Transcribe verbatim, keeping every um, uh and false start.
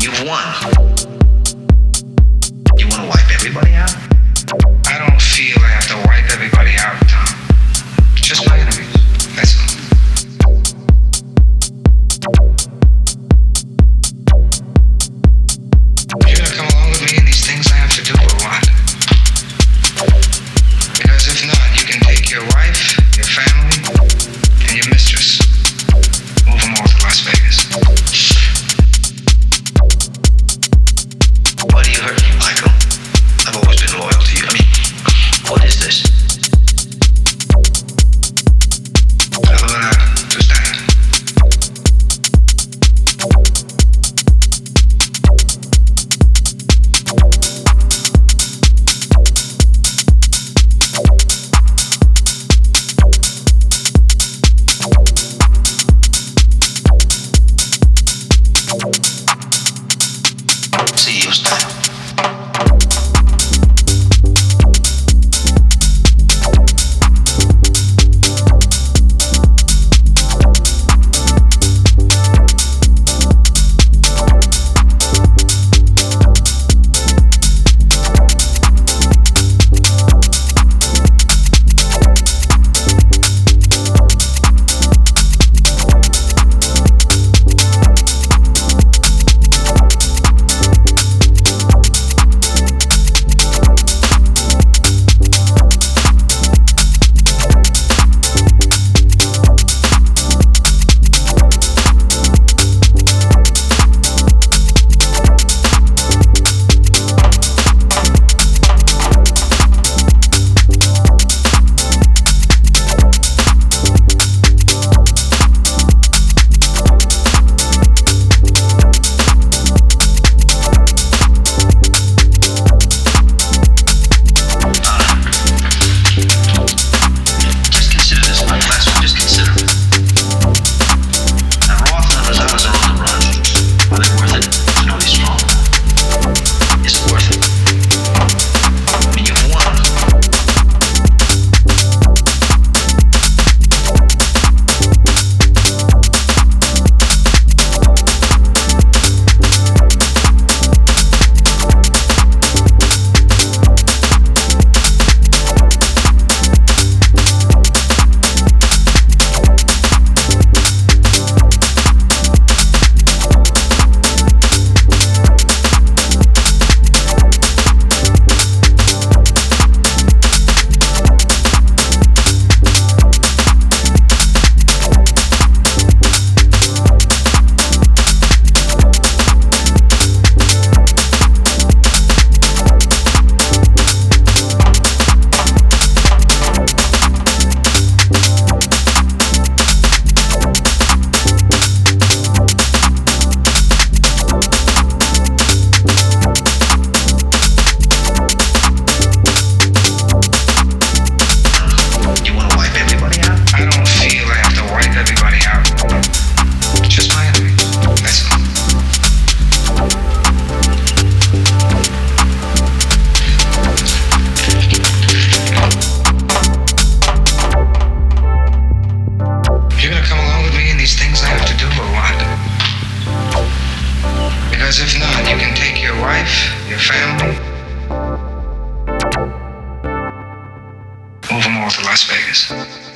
You've won. You want to wipe everybody out? I don't feel I have to wipe everybody out, Tom. Just my enemies. That's all. You're gonna come along with me in these things I have to do, or what? Because if not, you can take your wife, your family, and your mistress. Move them all to Las Vegas. Why do you hurt me, Michael? I've always been loyal to you. I mean, what is this? Allora, tu stai. Sì, io sto. Because if not, you can take your wife, your family, move them all to Las Vegas.